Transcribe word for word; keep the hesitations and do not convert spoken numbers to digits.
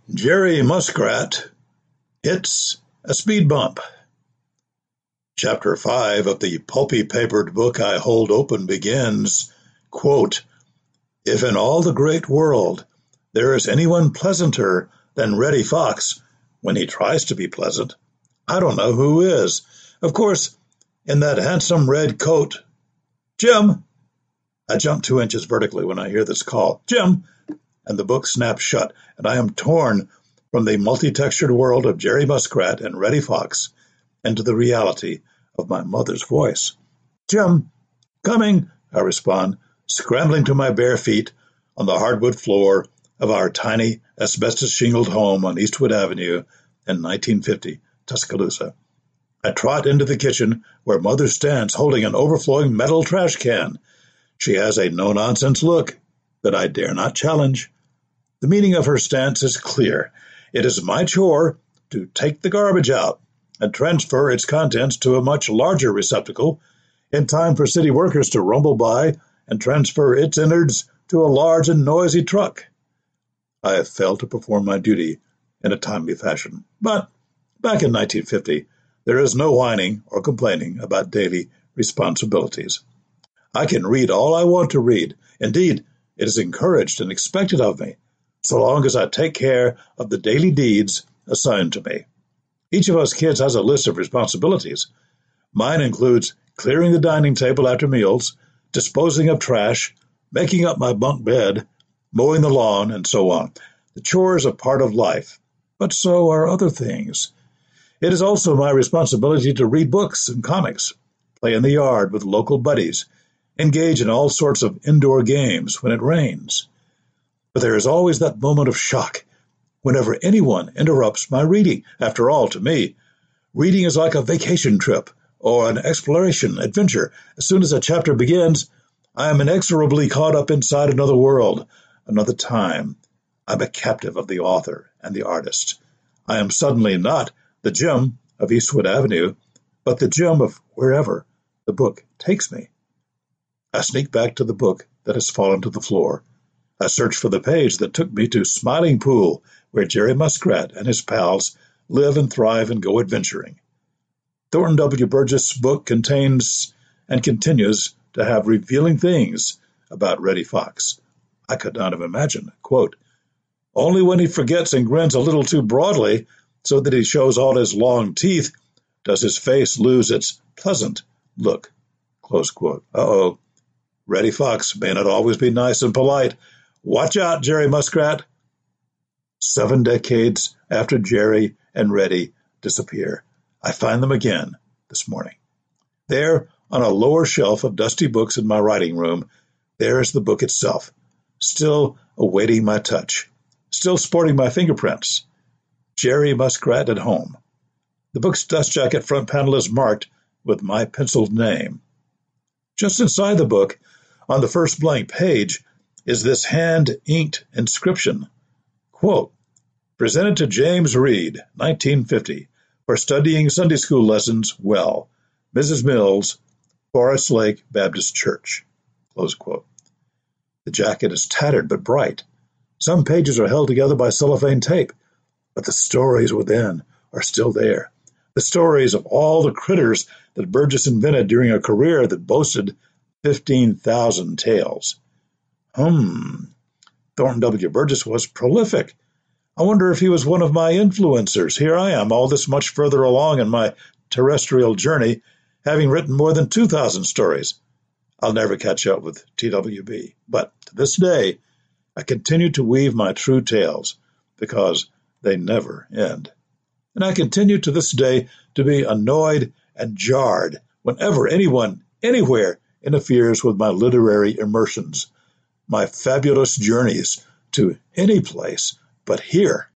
Jerry Muskrat hits a speed bump. Chapter five of the pulpy-papered book I hold open begins, quote, "If in all the great world there is anyone pleasanter than Reddy Fox when he tries to be pleasant, I don't know who is. Of course, in that handsome red coat. Jim!" I jump two inches vertically when I hear this call. "Jim!" And the book snaps shut, and I am torn from the multi-textured world of Jerry Muskrat and Reddy Fox into the reality of my mother's voice. "Jim! Coming!" I respond, scrambling to my bare feet on the hardwood floor of our tiny asbestos-shingled home on Eastwood Avenue in nineteen fifty, Tuscaloosa. I trot into the kitchen where Mother stands holding an overflowing metal trash can. She has a no-nonsense look that I dare not challenge. The meaning of her stance is clear. It is my chore to take the garbage out and transfer its contents to a much larger receptacle in time for city workers to rumble by and transfer its innards to a large and noisy truck. I have failed to perform my duty in a timely fashion. But back in nineteen fifty, there is no whining or complaining about daily responsibilities. I can read all I want to read. Indeed, it is encouraged and expected of me, so long as I take care of the daily deeds assigned to me. Each of us kids has a list of responsibilities. Mine includes clearing the dining table after meals, disposing of trash, making up my bunk bed, mowing the lawn, and so on. The chores are part of life, but so are other things. It is also my responsibility to read books and comics, play in the yard with local buddies, engage in all sorts of indoor games when it rains. But there is always that moment of shock whenever anyone interrupts my reading. After all, to me, reading is like a vacation trip or an exploration adventure. As soon as a chapter begins, I am inexorably caught up inside another world, another time. I'm a captive of the author and the artist. I am suddenly not the Jim of Eastwood Avenue, but the Jim of wherever the book takes me. I sneak back to the book that has fallen to the floor. I search for the page that took me to Smiling Pool, where Jerry Muskrat and his pals live and thrive and go adventuring. Thornton W. Burgess' book contains and continues to have revealing things about Reddy Fox. I could not have imagined, quote, "Only when he forgets and grins a little too broadly so that he shows all his long teeth does his face lose its pleasant look," close quote. Uh-oh. Reddy Fox may not always be nice and polite. Watch out, Jerry Muskrat. Seven decades after Jerry and Reddy disappear, I find them again this morning. There, on a lower shelf of dusty books in my writing room, there is the book itself, still awaiting my touch, still sporting my fingerprints. Jerry Muskrat at Home. The book's dust jacket front panel is marked with my penciled name. Just inside the book, on the first blank page, is this hand-inked inscription. Quote, "Presented to James Reed, nineteen fifty, for studying Sunday school lessons well. Missus Mills, Forest Lake Baptist Church." Close quote. The jacket is tattered but bright. Some pages are held together by cellophane tape, but the stories within are still there. The stories of all the critters that Burgess invented during a career that boasted fifteen thousand tales. Hmm. Thornton W. Burgess was prolific. I wonder if he was one of my influencers. Here I am, all this much further along in my terrestrial journey, having written more than two thousand stories. I'll never catch up with T W B, but to this day, I continue to weave my true tales because they never end. And I continue to this day to be annoyed and jarred whenever anyone, anywhere, interferes with my literary immersions, my fabulous journeys to any place but here.